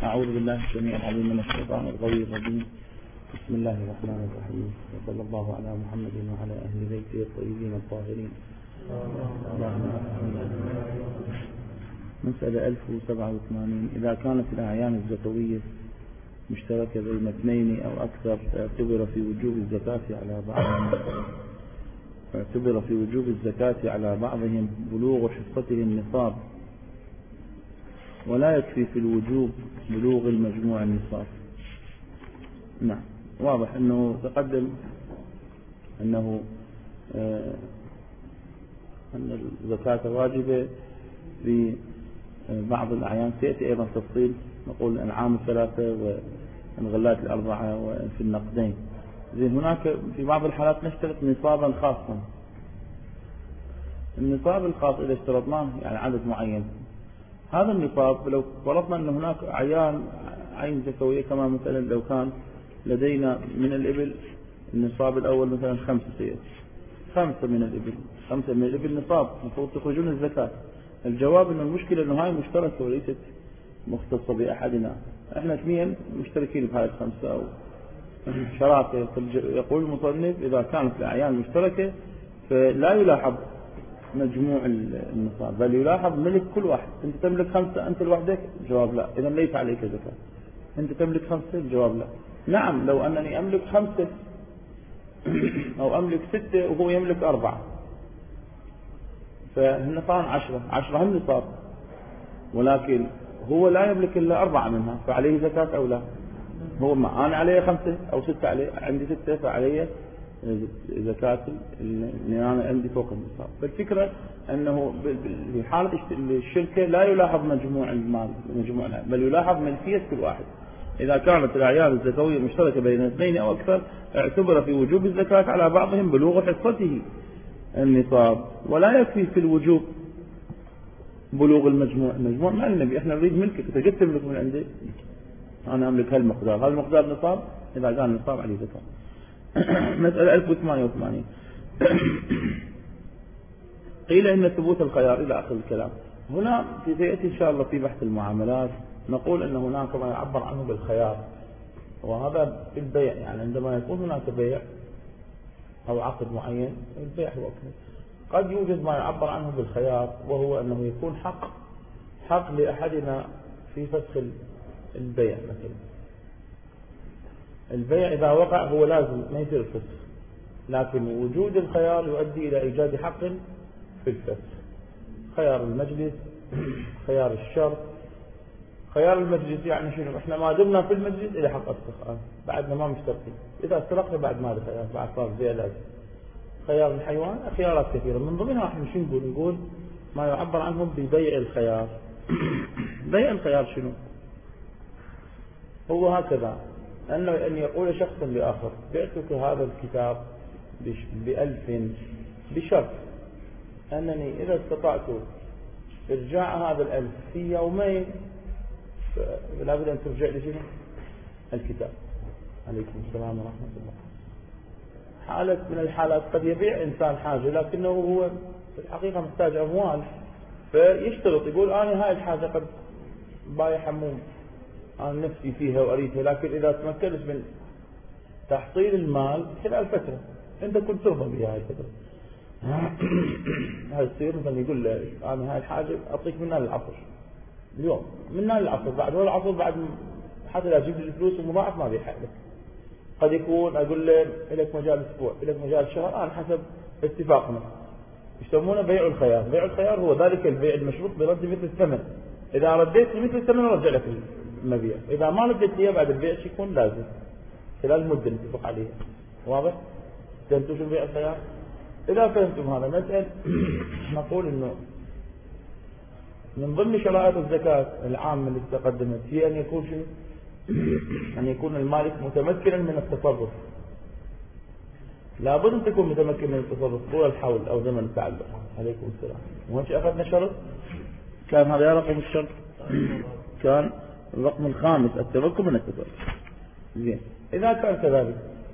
أعوذ بالله السميع العليم من الشيطان الغوي الرجيم. بسم الله الرحمن الرحيم، وصلى الله على محمد وعلى أهل بيته الطيبين الطاهرين. مسألة 1087. إذا كانت الأعيان الزكوية مشتركة بين اثنين أو أكثر اعتبر في وجوب الزكاة على بعضهم بلوغ حصته النصاب، ولا يكفي في الوجوب بلوغ المجموع النصاب. نعم، واضح أنه تقدم أن الزكاة واجبة في بعض الأعيان. سيأتي أيضا تفصيل، نقول الأنعام الثلاثة والغلات الأربعة وفي النقدين. هناك في بعض الحالات نشترط نصابا خاصا. النصاب الخاص إذا اشترطناه يعني عدد معين، هذا النصاب لو فرضنا أن هناك عين زكوية، كما مثلا لو كان لدينا من الإبل النصاب الأول مثلا 5 سيئة، 5 من الإبل نصاب المفروض تخرجون الزكاة. الجواب أن المشكلة أنه هاي مشتركة وليست مختصة بأحدنا، احنا 2 مشتركين بهاي 5 أو شراكة. يقول المصنف إذا كانت الأعيان مشتركة فلا يلاحظ مجموع النصاب، بل يلاحظ ملك كل واحد. أنت تملك 5 أنت لوحدك، الجواب لا، إذا ليس عليك زكاة. أنت تملك 5، الجواب لا. نعم، لو أنني أملك 5 أو أملك 6 وهو يملك 4، فالنصاب 10 هم نصاب، ولكن هو لا يملك إلا 4 منها، فعليه زكاة أو لا؟ هو ما أنا عليه 5 أو 6، عليه عندي 6 فعليه زكاة اللي أنا عندي فوق النصاب. فالفكرة أنه في حالة الشركة لا يلاحظ مجموع المال بل يلاحظ ملكية كل واحد. إذا كانت الأعيان الزكوية مشتركة بين 2 أو أكثر اعتبر في وجوب الزكاة على بعضهم بلوغ حصته النصاب، ولا يكفي في الوجوب بلوغ المجموع ما النبي، احنا نريد ملكك، انت جبت تملك من عندي، أنا أملك هالمقدار، هذا المقدار نصاب، إذا كان نصاب عليه زكاة. مسألة 1088. قيل إن ثبوت الخيار إلى آخر الكلام. هنا سيأتي إن شاء الله في بحث المعاملات نقول أن هناك ما يعبر عنه بالخيار، وهذا في البيع، يعني عندما يكون هناك بيع أو عقد معين، البيع هو قد يوجد ما يعبر عنه بالخيار، وهو أنه يكون حق لأحدنا في فسخ البيع. مثلا البيع إذا وقع هو لازم ما يصير الفسخ، لكن وجود الخيار يؤدي إلى إيجاد حق في الفسخ. خيار المجلس، خيار الشرط. خيار المجلس يعني شنو؟ احنا ما دمنا في المجلس إلى حق الفسخ، بعدنا ما مشترطين، إذا استرقنا بعد ما خيار، بعد صار بيع لازم. خيار الحيوان، خيارات كثيرة، من ضمنها احنا شو نقول ما يعبر عنهم ببيع الخيار. بيع الخيار شنو؟ هو هكذا أن يقول شخص لآخر بعتك هذا الكتاب ب1000 بشرط أنني إذا استطعت إرجاع هذا 1000 في يومين فلا بد أن ترجع لي شنو؟ الكتاب. عليكم السلام ورحمة الله. حالة من الحالات قد يبيع إنسان حاجة لكنه هو في الحقيقة محتاج أموال، فيشترط يقول أنا هاي الحاجة قد بايع حموم أنا نفسي فيها وأريدها، لكن إذا تمكنت من تحصيل المال خلال فترة أنت كنت ترضى بها هاي الفترة. هاي تصير مثلا يقول أنا هاي الحاجة أعطيك منها للعصر اليوم، منها للعصر، بعد هو العصر بعد حتى لا تجيب لي الفلوس ومضاعف ما بيحق لك. قد يكون أقول له لك مجال أسبوع، لك مجال شهر، على حسب اتفاقنا. يسمونه بيع الخيار. بيع الخيار هو ذلك البيع المشروط برد مثل الثمن، إذا رديت مثل الثمن رجع لك المبيع، إذا ما رديت لي بعد البيع يكون لازم خلال المدة نتفق عليها. واضح؟ فهمتوا شو بيع الخيار؟ إذا فهمتم هذا مسألة نقول إنه من ضمن شرائط الزكاة العامة اللي تقدمت هي أن يكون شنو؟ أن يكون المالك متمكنا من التصرف. لابد أن تكون متمكن من التصرف طول الحول أو زمن التعلق. عليكم السلام. وهنش أخذنا شرط كان هذا رقم الشرط، كان الرقم الخامس التمكن من التصرف. زين، إذا كان كذلك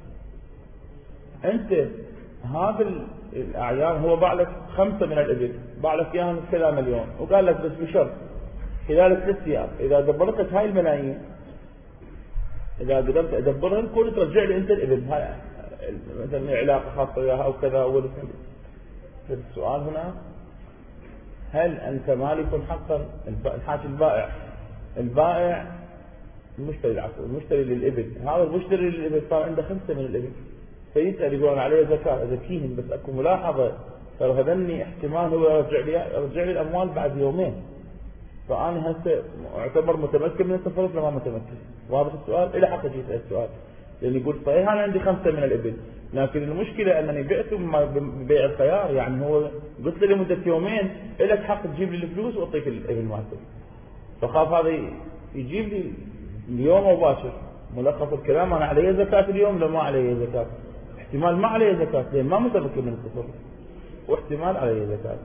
أنت هذا الأعيان هو باع لك 5 من الإبل، باع لك إياها كذا مليون، وقال لك بس بشرط خلال 3 أيام إذا دبرت لك هاي الملايين، إذا قدرت أدبرها كل ترجع لي أنت الإبل، هاي مثلا علاقة خاصة وياها أو كذا. السؤال هنا هل أنت مالك حقا؟ الحاكي البائع المشتري، العفو المشتري للإبل، هذا المشتري للإبل صار عنده 5 من الإبل، فيسأل يقول عليه زكاة أزكيهم، بس أكو ملاحظة ترى هذني احتمال هو يرجع لي الأموال بعد يومين، فأنا هسه أعتبر متمكن من التصرف لما متمكن. واضح السؤال؟ إلى حق أجي أسأل السؤال، لأن يقول صحيح أنا عندي 5 من الإبل، لكن المشكلة أنني بعته ببيع الخيار، يعني هو قلت لي لمدة يومين إلك حق تجيب لي الفلوس وأعطيك الإبل مالتك، فخاف هذا يجيب لي اليوم مباشر ملخص الكلام أنا علي زكاة اليوم لو ما علي زكاة، احتمال ما علي زكاة لأن ما متمكن من التصرف، واحتمال علي زكاة.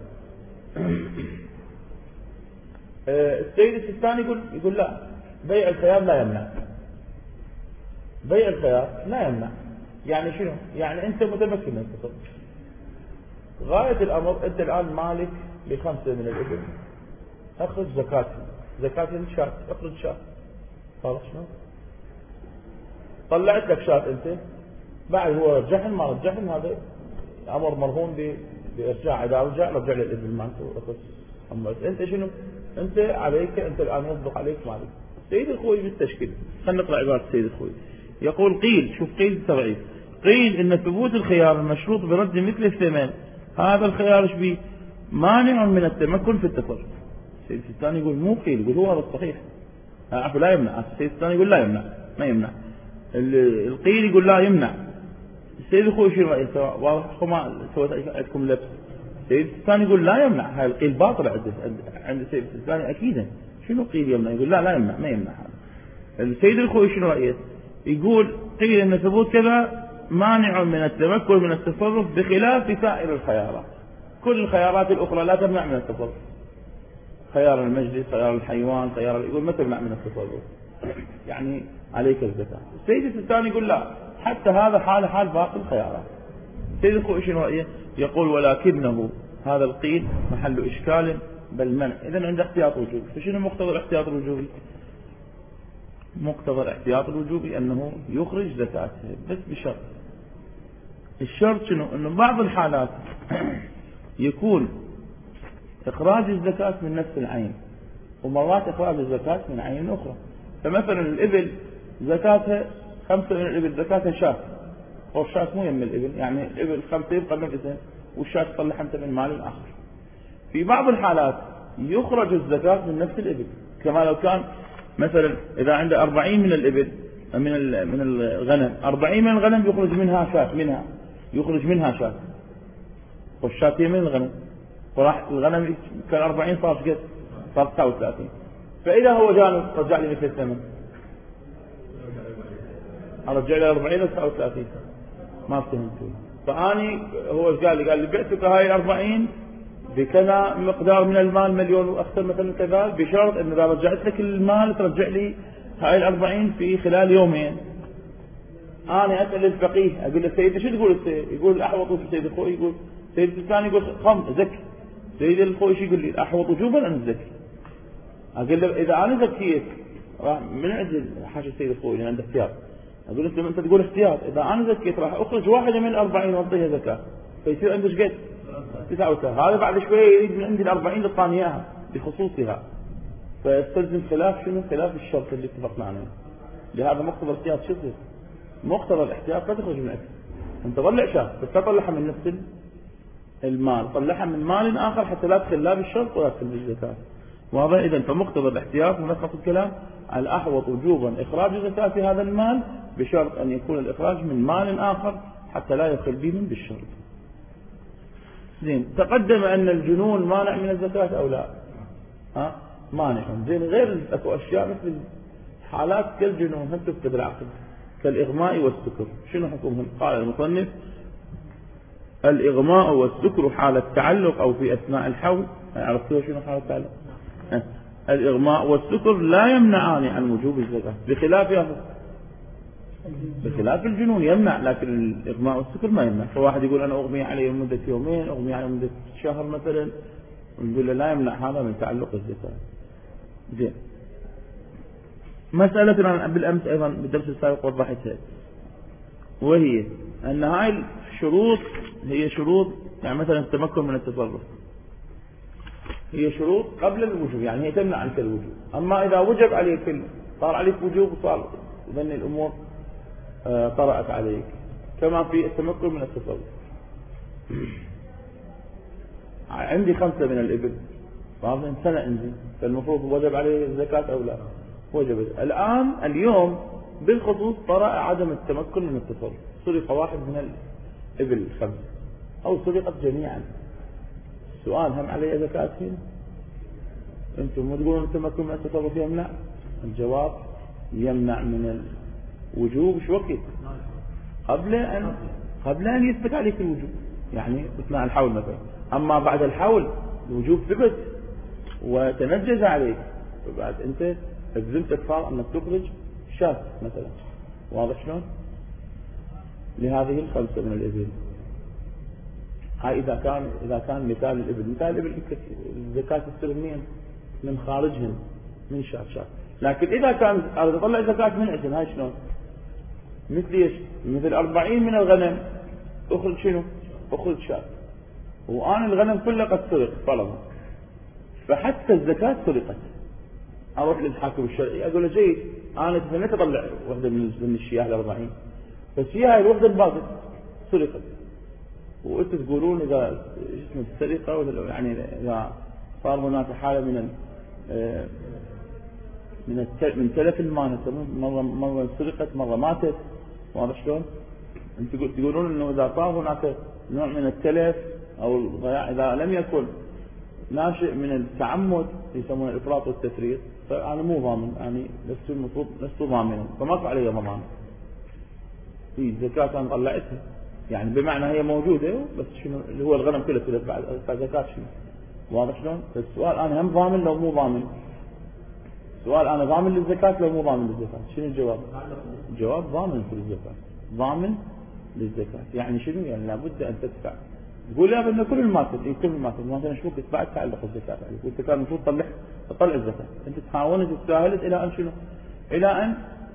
السيد السيستاني يقول لا، بيع الخيار لا يمنع، بيع الخيار لا يمنع. يعني شنو؟ يعني أنت متمكن من التصرف، غاية الأمر أنت الآن مالك ل5 من الإبل، أخرج زكاة الشاة، أخرج شاة، خلاص شنو؟ طلعت لك شاة أنت، بعد هو رجعهم ما رجعهم هذا أمر مرهون بإرجاع، إذا رجع لي الإبل مالته أخرج. أما أنت شنو؟ أنت عليك، أنت الآن يصدق عليك مالك. سيد الخوي بالتشكيل، خلينا نقرأ عبارة سيد الخوي، يقول قيل، شوف قيل تبعي، قيل إن ثبوت الخيار المشروط برد مثل الثمن، هذا الخيار ايش بيه؟ مانع من التمكن في التصرف. السيد الثاني يقول مو قيل، يقول هو هذا الصحيح، عفوا لا يمنع. السيد الثاني يقول لا يمنع، ما يمنع. القيل يقول لا يمنع. السيد الخوي شو رأيه؟ واضح ما سويت عندكم لبس. السيد الثاني يقول لا يمنع، هاي القيل باطل عند السيد الثاني أكيدا. شنو قيل يمنع؟ يقول لا يمنع، ما يمنع هذا. السيد الخوي شنو رأيه؟ يقول قيل ان ثبوت كذا مانع من التمكن من التصرف بخلاف سائر الخيارات، كل الخيارات الأخرى لا تمنع من التصرف، خيار المجلس، خيار الحيوان، يقول ما تمنع من التصرف، يعني عليك الزكاة. السيد الثاني يقول لا، حتى هذا حال باقي الخيارات. السيد الخوي شنو رأيه؟ يقول ولكنه هذا القيل محل إشكال بل منع، إذن عند احتياط وجوبي. فشنو مقتضى الاحتياط الوجوبي؟ مقتضى الاحتياط الوجوبي أنه يخرج زكاته، بس بشرط. الشرط شنو؟ أنه بعض الحالات يكون إخراج الزكاة من نفس العين، ومرات إخراج الزكاة من عين أخرى. فمثلا الإبل زكاتها 5 من الإبل زكاتها شاة، والشاة مو يم الإبل، يعني الإبل 5 يبقى نفسها، والشاة تصلح أنت من مال آخر. في بعض الحالات يخرج الزكاة من نفس الإبل، كما لو كان مثلا إذا عنده 40 من الإبل من الغنم، 40 من الغنم يخرج منها شاة، يخرج منها شاة، والشاة هي من الغنم، وراح الغنم كان 40 صار قد صار 39. فإذا هو جانب رجع لي مثل الثمن، رجع لي 40 و 39 ما فهمتوا. فاني هو قال لي بعتك هاي 40 بكذا مقدار من المال، مليون واكثر مثلا كذا، بشرط ان اذا رجعت لك المال ترجع لي هاي 40 في خلال يومين. انا اسال الفقيه اقول له سيدي شو تقول؟ يقول احوط في سيد الخوي، يقول سيد الثاني يقول زكي. سيد الخوي شو يقول لي؟ احوط وجوبا ان زكي. اقول له اذا انا زكيت راح من عند حاشا سيد الخوي لان عنده اختيار، اقول انت تقول احتياط، اذا انا زكيت راح اخرج واحده من 40 واعطيها زكاه، فيصير عندك قد 39. هذا بعد شويه يريد من عندي 40 تعطاني اياها بخصوصها، فيستلزم خلاف شنو؟ خلاف الشرط اللي اتفقنا عليه. لهذا مقتضى الاحتياط شو يصير؟ مقتضى الاحتياط لا تخرج من اكل، انت طلع شاة بس لا تطلعها من نفس المال، طلعها من مال اخر حتى لا تدخل لا بالشرط ولا تدخل بالزكاه. واضح؟ اذا فمقتضى الاحتياط ملخص الكلام الأحوط وجوبا إخراج زكاة هذا المال بشرط أن يكون الإخراج من مال آخر حتى لا يدخل به من بالشرط. زين، تقدم أن الجنون مانع من الزكاة أو لا؟ مانع. زين، غير أكو أشياء مثل حالات كالجنون هم تفقد العقل كالإغماء والسكر، شنو حكمهم؟ قال المصنف الإغماء والسكر حال التعلق أو في أثناء الحول. عرفتوا شنو حال التعلق؟ الإغماء والسكر لا يمنعان عن وجوب الزكاة بخلاف الجنون يمنع، لكن الإغماء والسكر ما يمنع. فواحد يقول أنا أغمي عليه مدة يومين، أغمي عليه مدة شهر مثلا، ونقول له لا يمنع هذا من تعلق الزكاة. زين. مسألة بالأمس أيضا بالدرس السابق وضحتها، وهي أن هاي الشروط هي شروط، يعني مثلا التمكن من التصرف هي شروط قبل الوجوب، يعني هي تمنع عنك الوجوب. أما إذا وجب عليك صار عليك وجوب وصار ذن الأمور طرأت عليك، كما في التمكن من التصرف. عندي 5 من الإبل بعضهم سنة عندي، فالمفروض وجب عليه الزكاة أو لا؟ وجبت. الآن اليوم بالخصوص طرأ عدم التمكن من التصرف، سرق واحد من الإبل 5 أو سرقت جميعا، السؤال هم عليه زكاة هنا؟ أنتم مو تقولون التمكن من التصرف يمنع؟ الجواب يمنع من الوجوب. شو وقت؟ قبل أن يثبت عليك الوجوب، يعني أثناء الحول مثلا. أما بعد الحول الوجوب ثبت وتنجز عليك، فبعد أنت أجزمت الفار أنك تخرج شاة مثلا. واضح شلون؟ لهذه 5 من الإبل. هاي إذا كان مثال الإبل، مثال الإبل الزكاة تصير منين؟ من خارجهم، من شاة. لكن إذا كان أطلع زكاة من عندهم، هاي شلون؟ مثل ايش؟ مثل 40 من الغنم أخرج شنو؟ أخرج شاة، وأنا الغنم كله قد سرق فرضا، فحتى الزكاة سرقت. أروح للحاكم الشرعي أقول له جيد، أنا تمنيت أطلع وحدة من الشياه 40، بس هي الوحدة الباقية سرقت، وأنت تقولون إذا اسم السرقة، يعني إذا صار هناك حالة من تلف المال، مرة سرقت مرة ماتت. واضح شلون؟ أنتم تقولون إنه إذا صار هناك نوع من التلف أو الضياع إذا لم يكن ناشئ من التعمد يسمونه الإفراط والتفريط، فأنا مو ضامن، يعني لست ضامنا، فماكو علي ضمان. في زكاة أنا طلعتها، يعني بمعنى هي موجودة، بس شنو اللي هو الغنم كله تلف بعد زكاة شنو؟ واضح شلون؟ فالسؤال أنا هم ضامن لو مو ضامن؟ سؤال أنا ضامن للزكاة لو مو ضامن للزكاة؟ شنو الجواب؟ الجواب ضامن للزكاة، ضامن للزكاة. يعني شنو؟ يعني لابد أن تدفع. تقول يا ابن كل الماكل، كل الماكل مثلا شو بعد تعلق الزكاة عليك، وانت كان المفروض تطلع الزكاة، انت تحاولت وتساهلت الى ان شنو؟ الى ان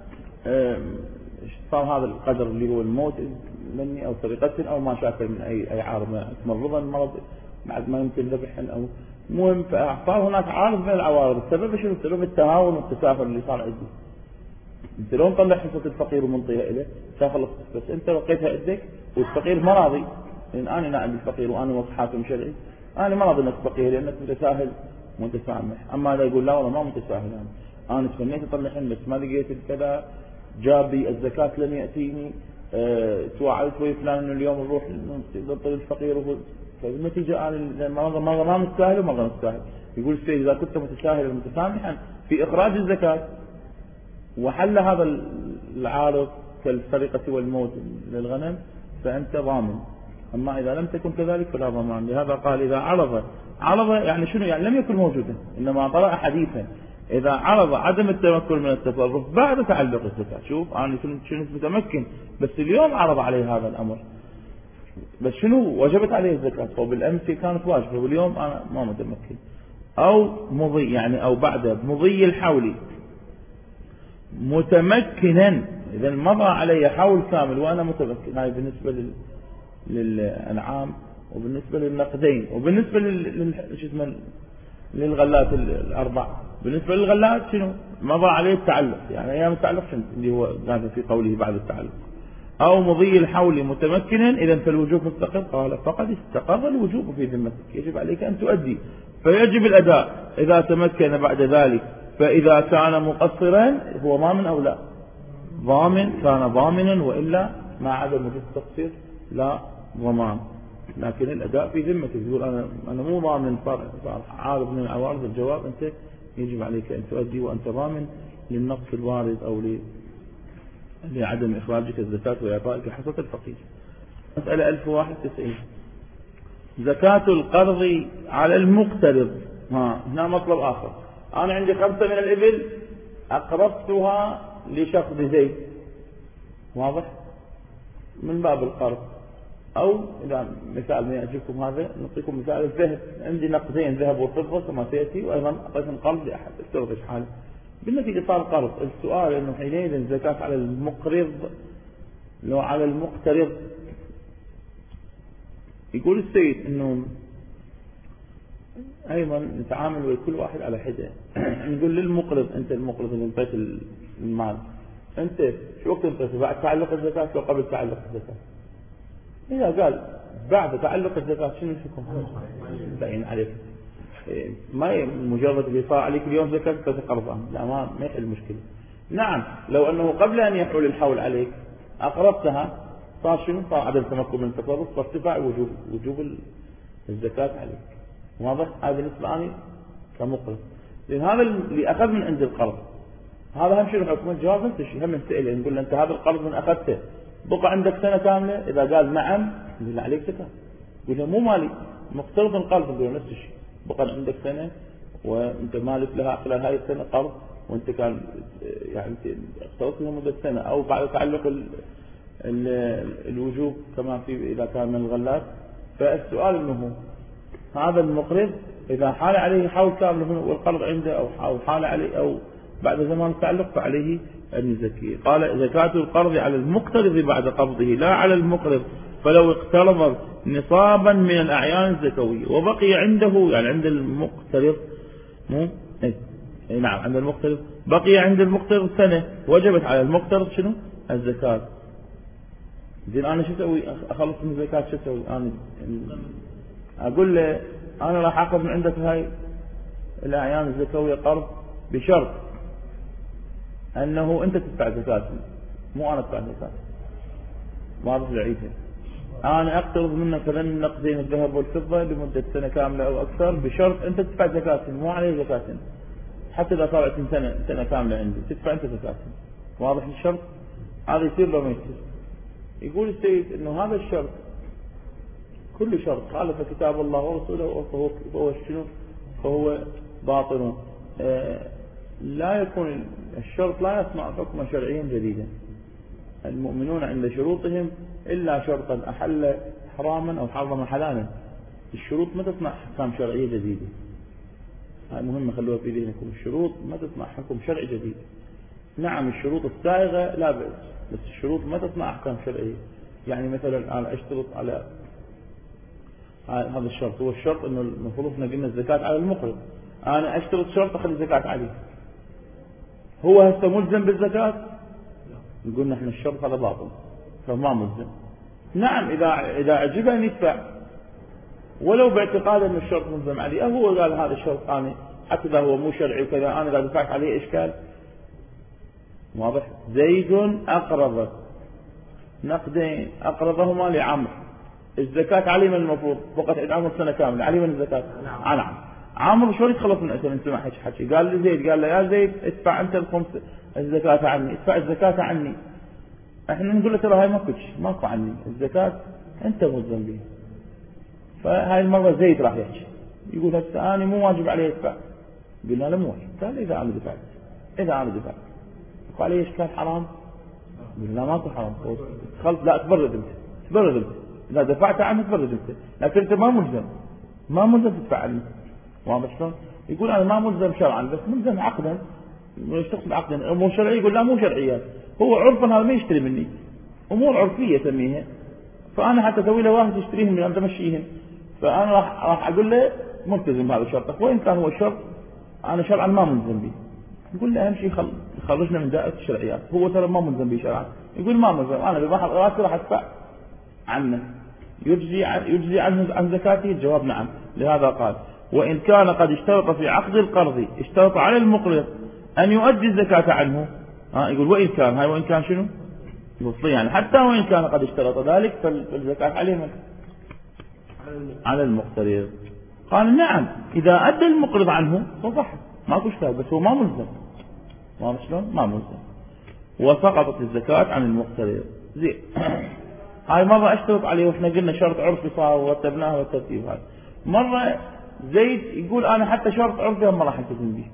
صار هذا القدر اللي هو الموت مني او سرقة او ما شاكل من اي عارض، تمرضا مرض بعد ما يمكن ذبحا او مهم، فصار هناك عارض من العوارض. السبب شنو؟ السبب التهاون والتسافر اللي صار عندي. انت لو مطلع حصة الفقير ومنطيها له تخلص، بس انت وقيتها عندك والفقير ما راضي، لأن أنا نائب الفقير وأنا حاكم شرعي، أنا ما راضي أنك فقير لأنك متساهل متسامح. أما لا يقول لا والله ما متساهل، أنا تمنيت أطلعهن بس ما لقيت كذا، جابي الزكاة لم يأتيني، توعدت ويا فلان إنه اليوم نروح نطلع الفقير، فالنتيجة أنا مرة ما متساهل ومرة متساهل. يقول السيد إذا كنت متساهلا متسامحا في إخراج الزكاة وحل هذا العارض كالسرقة والموت للغنم فأنت ضامن، أما إذا لم تكن كذلك فلا ضمان. لهذا قال إذا عرض يعني شنو؟ يعني لم يكن موجودا، إنما طرأ حديثا إذا عرض عدم التمكن من التصرف بعد تعلق الزكاة. شوف أنا كنت متمكن بس اليوم عرض عليه هذا الأمر، بس شنو؟ وجبت عليه الزكاة، وبالأمس كانت واجبة واليوم أنا ما متمكن، أو مضي يعني أو بعد مضي الحول متمكنا، إذا مضى علي حول كامل وأنا متمكن. هاي بالنسبة للأنعام وبالنسبة للنقدين وبالنسبة للغلات الأربع. بالنسبة للغلات شنو؟ مضى عليه التعلق، يعني أيام التعلق شنو اللي هو قاعد في قوله بعد التعلق، أو مضي الحول متمكنا، إذا فالوجوب مستقر. قال فقد استقر الوجوب في ذمتك، يجب عليك أن تؤدي، فيجب الأداء إذا تمكن بعد ذلك. فإذا كان مقصرا هو ضامن أو لا؟ ضامن، كان ضامنا، وإلا مع عدم وجود التقصير لا ضمان، لكن الأداء في ذمتك. تقول أنا مو ضامن، صار عارض من العوارض. الجواب أنت يجب عليك أن تؤدي وأنت ضامن للنقص الوارد أو لعدم إخراجك الزكاة وإعطائك حصة الفقير. مسألة 1091 زكاة القرض على المقترض. هنا مطلب آخر، أنا عندي 5 من الإبل أقرضتها لشخص زيد، واضح؟ من باب القرض أو إذا مثال ما يعجبكم هذا نعطيكم مثال الذهب، عندي نقدين ذهب وفضة كما سيأتي، وأيضا قسم قرض لأحد استرغش حاله بالنتيجة صار قرض. السؤال إنه حينئذ الزكاة على المقرض لو على المقترض. يقول السيد إنه أيضا نتعامل وكل واحد على حدة. نقول للمقرض أنت المقرض اللي انطيت المال، أنت شو وقت انطيته؟ بعد تعلق الزكاة أو قبل تعلق الزكاة؟ إذا قال بعد تعلق الزكاة شنو الحكم؟ باين عليك، ما مجرد اللي صار عليك اليوم زكاة تتقرضان، لا ما يحل المشكلة. نعم لو أنه قبل أن يحول الحول عليك أقرضتها صار شنو؟ صار عدم تمكن من التصرف، فارتفع وجوب الزكاة عليك. واضح؟ هذا بالنسبة لي كمقرض، لأن هذا اللي أخذ من عند القرض هذا هم شنو حكم؟ الجواب نفس الشيء، هم نسأله نقول له أنت هذا القرض من أخذته بقى عندك سنة كاملة؟ إذا قال نعم نقول عليك زكاة. يقول له مو مالي، مقترض القرض، نقول نفس الشيء، بقى عندك سنة وأنت مالك لها خلال هاي السنة قرض، وأنت كان يعني اقترضت لها مدة سنة، أو بعد تعلق الوجوب كما في إذا كان من الغلات. فالسؤال إنه هذا المقرض إذا حال عليه حول كامل والقرض عنده أو حال عليه أو بعد زمان التعلق فعليه أن يزكيه. قال زكاة القرض على المقترض بعد قبضه لا على المقرض، فلو اقترض نصابا من الأعيان الزكوية وبقي عنده، يعني عند المقترض نعم عند المقترض بقي عند المقترض سنة، وجبت على المقترض شنو؟ الزكاة. زين أنا شو أسوي؟ أخلص من الزكاة شو أسوي؟ أنا أقول له أنا راح أخذ من عندك هاي الأعيان الزكوية قرض بشرط أنه أنت تدفع زكاة مو أنا أدفع زكاة. واضح العيدة؟ أنا أقترض منك مثلا نقدين الذهب والفضة لمدة سنة كاملة أو أكثر بشرط أنت تدفع زكاة مو عليه زكاة، حتى إذا صارت سنة كاملة عندي تدفع أنت زكاة. واضح الشرط؟ هذا يصير لو ما يصير. يقول السيد إنه هذا الشرط كل شرط خالف كتاب الله ورسوله فهو شنو؟ فهو باطل. لا يكون الشرط لا يصنع حكما شرعيا جديدا. المؤمنون عند شروطهم إلا شرطا أحل حراما أو حرم حلالا. الشروط ما تصنع أحكام شرعية جديدة. هاي مهمة خلوها في ذهنكم، الشروط ما تصنع حكم شرعي جديد. نعم الشروط السائغة لا بأس، بس الشروط ما تصنع أحكام شرعية. يعني مثلا أنا أشترط على هذا الشرط، هو الشرط إنه المفروض إحنا قلنا الزكاة على المقرض، أنا أشترط شرط أخذ الزكاة عليه، هو هسه ملزم بالزكاة؟ قلنا إحنا الشرط هذا باطل فما ملزم. نعم إذا عجبه أن يدفع ولو باعتقاد أن الشرط ملزم عليه، أو هو قال هذا الشرط أنا حتى إذا هو مو شرعي وكذا أنا إذا دفعت عليه إشكال. واضح؟ زيد أقرض نقدين أقرضهما لعمر، الزكاة عليه من المفروض فقط عند عمر سنة كاملة، عليه من الزكاة؟ نعم. عمر شو يتخلص من أسر؟ انت ما حكي قال لزيد، قال له يا زيد ادفع أنت الزكاة عني، ادفع الزكاة عني. احنا نقول له ترى هاي ماكو عني الزكاة أنت ملزم بها. فهاي المرة زيد راح يحكي يقول هسه أنا مو واجب عليه يدفع. قلنا له مو واجب. قال إذا أنا دفعت قال لي إشكال حرام؟ قلنا ماكو حرام. لا تبرد انت إذا دفعت عنه تبرد انت، لكن انت ما ملزم تدفع عنه. واضح شلون؟ يقول أنا ما ملزم شرعا بس ملزم عقدا. يشتغل عقدا. أمور شرعية يقول لا مو شرعيات، هو عرفا هذا ما يشتري مني، أمور عرفية سميها، فأنا حتى أسوي له واحد يشتريهم من أنت مشيهم، فأنا راح أقول له ملتزم هذا شرطك، وإن كان هو الشرط أنا شرعا ما ملزم به. يقول له أهم شيء خرجنا من دائرة الشرعيات، هو ترى ما ملزم به شرعا. يقول ما ملزم، أنا بمحض راسي راح أدفع عنه. يجزي عنه عن زكاته؟ الجواب نعم. لهذا قال وإن كان قد اشترط في عقد القرض اشترط على المقرض أن يؤدي الزكاة عنه. يقول وإن كان، هاي وإن كان شنو؟ وصلي يعني حتى وإن كان قد اشترط ذلك فالزكاة عليه من؟ على المقترض. قال نعم إذا أدى المقرض عنه فصح ماكو اشترط، بس هو ما ملزم. ما شلون؟ ما ملزم، وسقطت الزكاة عن المقترض. زين هاي مرة اشترط عليه واحنا قلنا شرط عرفي صار ورتبناه والترتيب هذا. مرة زيد يقول أنا حتى شرط عرفي ما راح ألتزم به،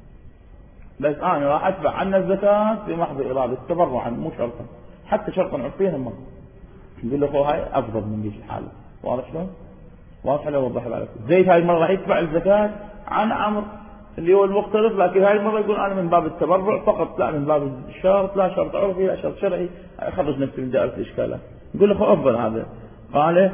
بس أنا راح أدفع عنه الزكاة بمحض إرادة تبرعا مو شرطا، حتى شرطا عرفيا مرة يقول له هاي أفضل من ذيك الحالة. واضح شلون؟ واضح لو وضح لك. زيد هاي المرة راح يدفع الزكاة عن عمرو اللي هو المختلف، لكن هاي المرة يقول أنا من باب التبرع فقط، لا من باب الشرط، لا شرط عرفي لا شرط شرعي، أخرج نفسي من دائرة الإشكالات. يقول له أفضل هذا. قال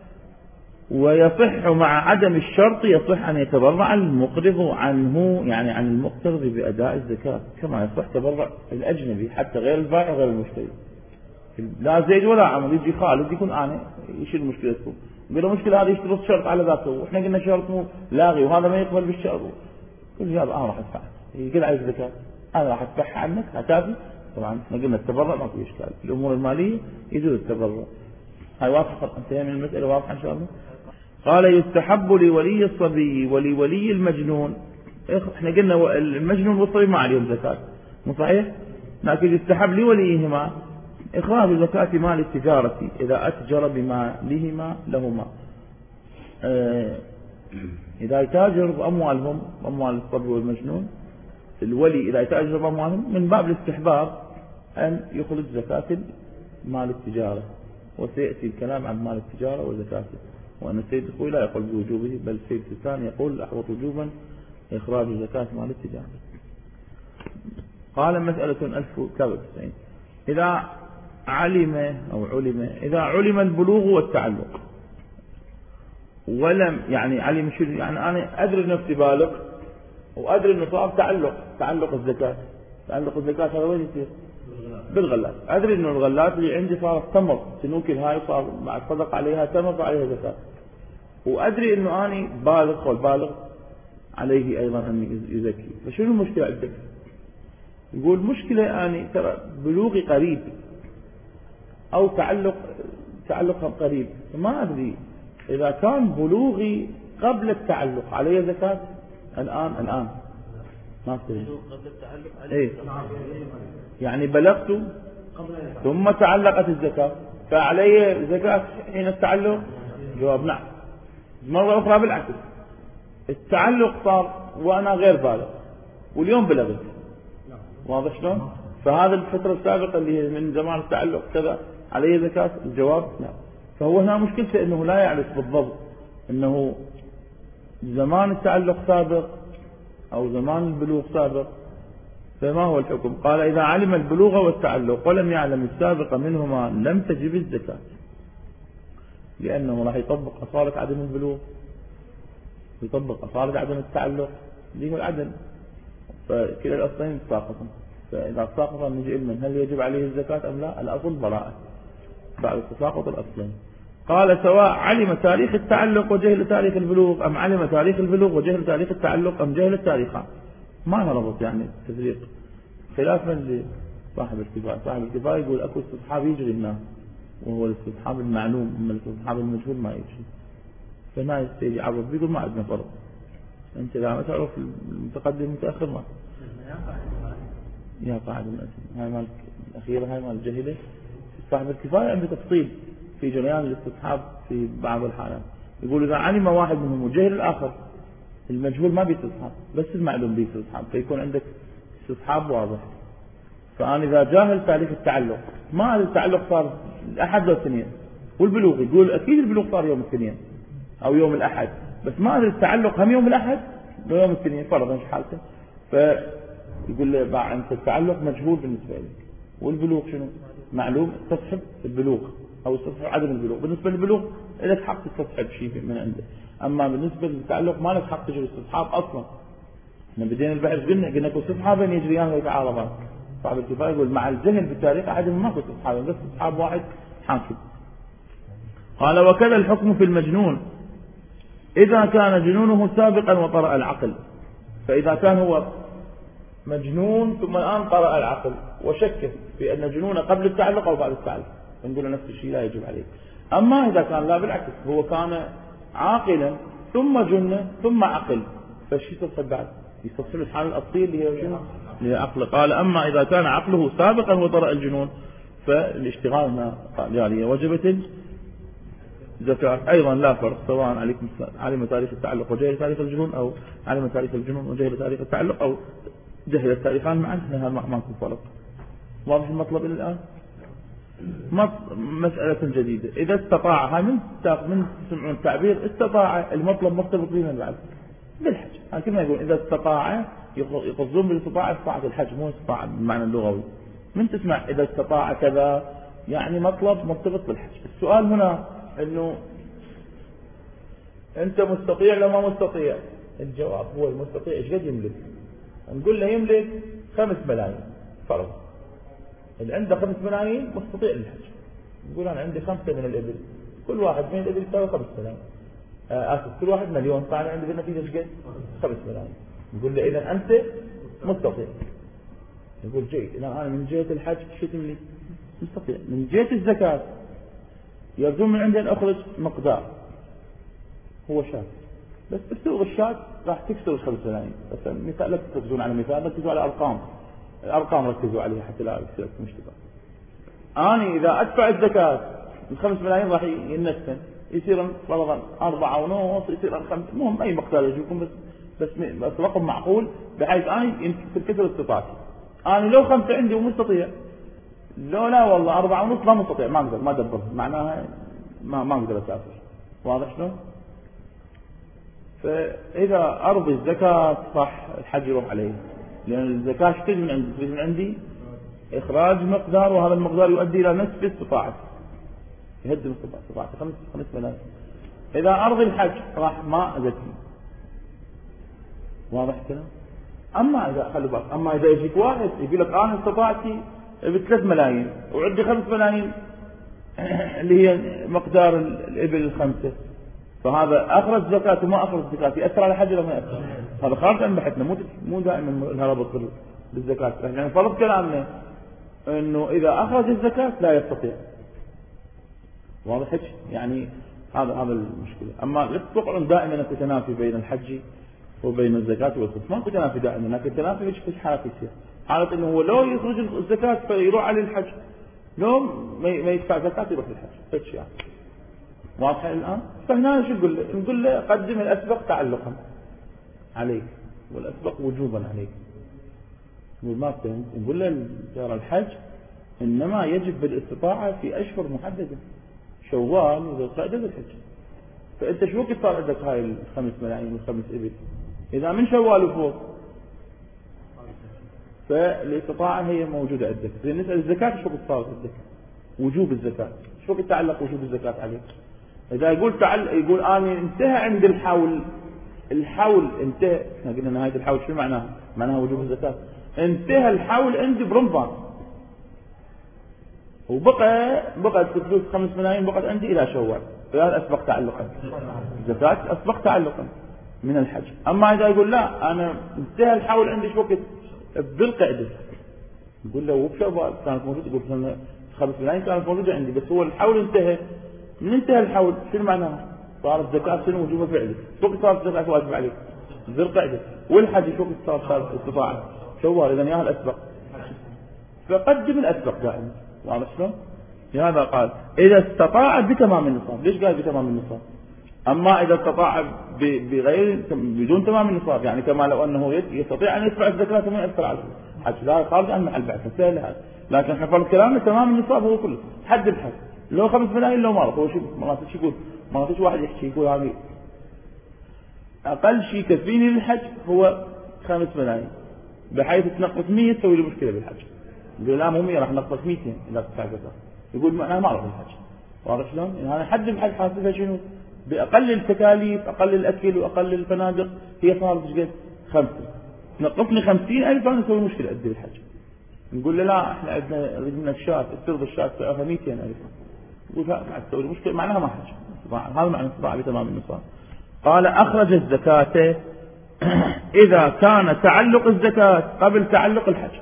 ويصح مع عدم الشرط، يصح أن يتبرع المقرض عنه، يعني عن المقترض بأداء الزكاة، كما يصح تبرع الأجنبي حتى غير البائع غير المشتري. لا زيد ولا عمرو، يجي خالد يكون أنا يشيل مشكلتكم، يقول له مشكلة هذا يشترط شرط على ذاته، وإحنا قلنا شرط مو لاغي وهذا ما يقبل بالشرط. يقول يلا أنا راح أدفع، يقول على الزكاة أنا راح أدفعها عنك هتافي. طبعا احنا قلنا التبرع ما في إشكال، في الأمور المالية يجوز التبرع. هاي واضحة، انتهينا من المسألة، واضحة إن شاء الله. قال يستحب لولي الصبي ولولي المجنون. احنا قلنا المجنون والصبي ما عليهم زكاة، مو صحيح؟ لكن يستحب لوليهما إخراج زكاة مال التجارة إذا أتجر بمالهما لهما. إذا يتاجر بأموالهم، أموال الصبي والمجنون، الولي إذا يتاجر بأموالهم من باب الاستحباب أن يخرج زكاة مال التجارة، وسيأتي الكلام عن مال التجارة وزكاته، وأن السيد الخوي لا يقول بوجوبه، بل السيد الثاني يقول أحوط وجوبا إخراج زكاة مال التجارة. قال مسألة 1093. إذا علم البلوغ والتعلق ولم، يعني علم شو، يعني أنا أدري نفسي بالغ وأدري أنه صار تعلق الزكاة. تعلق الزكاة هذا وين يصير؟ بالغلات. أدري أنه الغلات اللي عندي صارت تمر، تنوكل هاي صار مع الصدق عليها تمر وعليها زكاة، وأدري أنه أنا بالغ، والبالغ عليه أيضا أن يزكي. فشنو المشكلة عندك؟ يقول مشكلة أني ترى بلوغي قريب أو تعلق قريب، ما أدري إذا كان بلوغي قبل التعلق عليه زكاة. الآن ما أدري قبل التعلق عليه، يعني بلغت ثم تعلقت الزكاة فعليه زكاة حين التعلق. جواب نعم. مرة أخرى بالعكس، التعلق صار وأنا غير بالغ واليوم بلغت. واضح شلون؟ فهذا الفترة السابقة اللي هي من زمان التعلق كذا عليه زكاة. الجواب لا. فهو هنا مشكلته أنه لا يعرف بالضبط أنه زمان التعلق سابق أو زمان البلوغ سابق، فما هو الحكم؟ قال إذا علم البلوغ والتعلق ولم يعلم السابق منهما لم تجب الزكاة، لأنه راح يطبق أصالة عدم البلوغ ويطبق أصالة عدم التعلق اللي هو العدم، فكلا الأصلين ساقطا. فإذا ساقطا نجي علما هل يجب عليه الزكاة أم لا؟ الأصل براءة بعد تساقط الأصلين. قال سواء علم تاريخ التعلق وجهل تاريخ البلوغ، أم علم تاريخ البلوغ وجهل تاريخ التعلق، أم جهل التاريخان، ما نربط يعني التفريق، خلافا لصاحب الكفاية. صاحب الكفاية يقول أكو استصحاب يجري الناس، وهو الاستصحاب المعلوم، أما الاستصحاب المجهول ما يجري. فما يستيجي عرض بيقول ما عندنا فرق، أنت إذا ما تعرف المتقدم المتأخر ما يا قاعد الأسم. هاي مال الأخيرة، هاي مال الجهلة. صاحب الكفاية عنده تفصيل في جريان الاستصحاب في بعض الحالات، يقول إذا علم واحد منهم وجهل الآخر، المجهول ما بيستصحاب بس المعلوم بيستصحاب، فيكون عندك استصحاب واضح. فأنا إذا جاهل تاريخ التعلق، ما التعلق صار الأحد والاثنين، والبلوغ يقول أكيد البلوغ صار يوم الاثنين أو يوم الأحد، بس ما التعلق هم يوم الأحد ويوم الاثنين فرضا حالته. فيقول له بقى أنت التعلق مجهول بالنسبة لك، والبلوغ شنو؟ معلوم، استصحب البلوغ أو استصحب عدم البلوغ. بالنسبة للبلوغ لك حق تستصحب شيء من عنده، أما بالنسبة للتعلق ما لك حق تجري استصحاب أصلا. احنا بدينا البحث قلنا كل استصحابين يجريان ويتعارضان. صاحب الكفاية يقول مع الجهل بالتاريخ عدم ما كنت استصحابين، بس استصحاب واحد حاكم. قال وكذا الحكم في المجنون إذا كان جنونه سابقا وطرأ العقل. فإذا كان هو مجنون ثم الآن طرأ العقل وشك في أن جنونه قبل التعلق أو بعد التعلق، نقول نفس الشيء لا يجب عليه. أما إذا كان لا بالعكس، هو كان عاقلا ثم جن ثم عقل، فالشيء يتصل بعد يتصل الحال الأصلي اللي هي شنو؟ اللي هي عقله. قال أما إذا كان عقله سابقا وطرأ الجنون فالاشتغال ما جارية وجبت زكاة. أيضا لا فرق سواء عليكم علم تاريخ التعلق وجهل تاريخ الجنون، أو علم تاريخ الجنون وجهل تاريخ التعلق، أو جهل التاريخان معا، لها ما في فرق. واضح المطلب إلى الآن؟ مسألة جديدة. إذا استطاع، من تسمعون التعبير استطاع المطلب مرتبط به من بعد بالحج. كما يقول إذا استطاع، يقصدون بالاستطاعة استطاعة الحج، مو استطاعة بالمعنى اللغوي. من تسمع إذا استطاع كذا يعني مطلب مرتبط بالحج. السؤال هنا إنه أنت مستطيع لو ما مستطيع؟ الجواب هو المستطيع إيش قد يملك. نقول له يملك 5 ملايين فرض، اللي عنده 5 ملايين مستطيع للحج. نقول أنا عندي 5 من الإبل، كل واحد من الإبل يساوي 5 ملايين، كل واحد مليون، فأنا عندي بالنتيجة إيش قد؟ 5 ملايين. نقول له إذا أنت مستطيع. يقول جيد. إذا أنا من جهة الحج شو تملك؟ مستطيع. من جهة الزكاة يرجون من عندي أن أخرج مقدار، هو شاة، بس بسوق الشاة راح تكسر 5 ملايين. بس مثال، لا تركزون على مثال، ركزوا على الأرقام ركزوا عليها حتى لا يصير لكم اشتباه. أنا إذا أدفع الزكاة ال 5 ملايين راح ينسن، يصير فرضا 4.5، يصير 5، المهم أي مقدار يجيكم، بس رقم معقول بحيث أنا تنكسر استطاعتي. أنا لو 5 عندي ومستطيع، لو لا والله 4.5 لا مستطيع، ما أقدر، ما أدبر، معناها ما أقدر أسافر. واضح شلون؟ فإذا أرضي الزكاة صح الحج يروح عليه، لأن الزكاة تجي من عندي إخراج مقدار، وهذا المقدار يؤدي إلى نصف استطاعتي، يهدم استطاعتي 5 ملايين. إذا أرضي الحج راح ما أزكي. واضح كلام؟ أما إذا خلوا بالك، أما إذا يجيك واحد يقول لك أنا استطاعتي ب3 ملايين وعندي 5 ملايين اللي هي مقدار الإبل 5، فهذا أخرج زكاة وما أخرج زكاة، يأثر على حج ولا ما يأثر؟ هذا خارج عن بحثنا، مو دائما لها ربط بالزكاة. يعني فرض كلامنا إنه إذا أخرج الزكاة لا يستطيع. واضح؟ يعني هذا المشكلة. أما لا تقولون دائما التنافي بين الحج وبين الزكاة والخمس، ما تنافي دائما، لكن التنافي في حالة يصير حالة إنه هو لو يخرج الزكاة فيروح عليه الحج، لو ما يدفع زكاة يروح للحج. فتش يعني واضح الآن؟ فهنا شو نقول له قدم الأسبق تعلقا عليك والأسبق وجوبا عليك. نقول ما فهمت. نقول له ترى الحج إنما يجب بالاستطاعة في أشهر محددة، شوال وذو القعدة بالحج. فأنت شو وقت صار عندك هاي 5 ملايين و5 إبل؟ إذا من شوال وفوق فالاستطاعة هي موجودة عندك. زين نسأل الزكاة شو وقت صارت عندك؟ وجوب الزكاة شو وقت تعلق وجوب الزكاة عليك؟ إذا يقول أنا انتهى عند الحول انتهى. احنا قلنا نهاية الحول شو معناها وجوب الزكاة. انتهى الحول عندي برمضان وبقت فلوس 5 ملايين بقت عندي إلى شوال، فهذا أسبق تعلقا. الزكاة أسبق تعلقا من الحج. أما إذا يقول لا أنا انتهى الحول عندي شو وقت؟ بالقعدة. يقول له وبشوال كانت موجودة، يقول 5 ملايين كانت موجودة عندي، بس هو الحول انتهى. من انتهى الحول شنو معناها؟ صارت الزكاة شنو وجوبها فعلي؟ شو وقت صارت الزكاة واجب عليك؟ ذي القعدة. والحج شو وقت صارت استطاعة؟ شوال. إذا ياها الأسبق، فقدم الأسبق دائما. واضح شلون؟ لهذا قال إذا استطاع بتمام النصاب. ليش قال بتمام النصاب؟ أما إذا استطاع بدون تمام النصاب، يعني كما لو أنه يستطيع أن يدفع الزكاة ثم يأثر على الحج، لا خارج عن محل بعث سهل هذا. لكن حفظ الكلام تمام النصاب هو كله حد الحج، لو 5 ملايين لو مرض. هو شو يقول؟ ما فيش واحد يحكي يقول هذه أقل شيء كفيني للحج هو 5 ملايين، بحيث تنقص 100 تسوي له مشكلة بالحج. يقول لا مو 100 راح نقص 200 إذا تدفع زكاة. يقول أنا ما أعرف الحج. واضح شلون؟ يعني هذا حد الحج حاسبها شنو؟ بأقل التكاليف، أقل الأكل وأقل الفنادق، هي صارت قد 5. نقصني 50,000 أنا نسوي مشكلة أدي الحج. نقول له لا احنا عندنا ردنا الشاة، ترضى الشاة سعرها 200,000. يقول لا بعد تسوي مشكلة، معناها ما حج. هذا معنى استطاع بتمام النصاب. قال أخرج الزكاة إذا كان تعلق الزكاة قبل تعلق الحج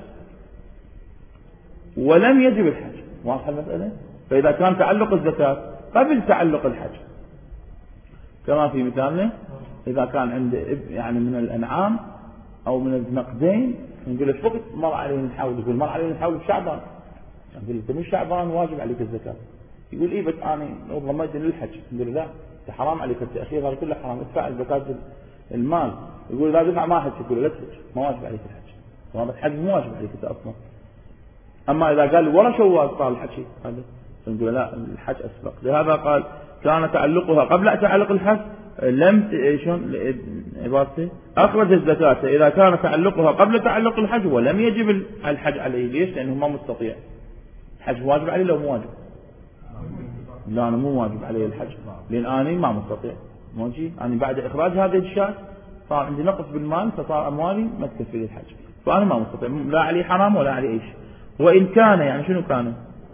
ولم يجب الحج. واضح المسألة؟ فإذا كان تعلق الزكاة قبل تعلق الحج، كما في مثالنا إذا كان عنده يعني من الأنعام أو من النقدين، نقول له وقت مر عليه الحول؟ يقول مر عليه الحول بشعبان. نقول له مش شعبان واجب عليك الزكاة. يقول إيه بس أنا لو ضميت للحج. نقول له لا حرام عليك التأخير، هذا كله حرام، ادفع الزكاة المال. يقول لا دفع ما حج. يقول لا تحج، ما واجب عليك الحج، وهذا الحج مو واجب عليك أنت أصلا. أما إذا قال ورا شوال طال الحكي هذا نقول لا الحج أسبق. لهذا قال كان تعلقها قبل تعلق الحج لم شلون عبارته أخرج الزكاة إذا كان تعلقها قبل تعلق الحج ولم يجب الحج عليه. ليش؟ لأنه ما مستطيع. الحج واجب عليه لو مو واجب؟ لا أنا مو واجب عليه الحج لأن أنا ما مستطيع. ماشي أنا بعد إخراج هذه الشاة صار عندي نقص بالمال فصار أموالي ما تكفي للحج فأنا ما مستطيع لا عليه حرام ولا عليه إيش. وإن كان يعني شنو كان؟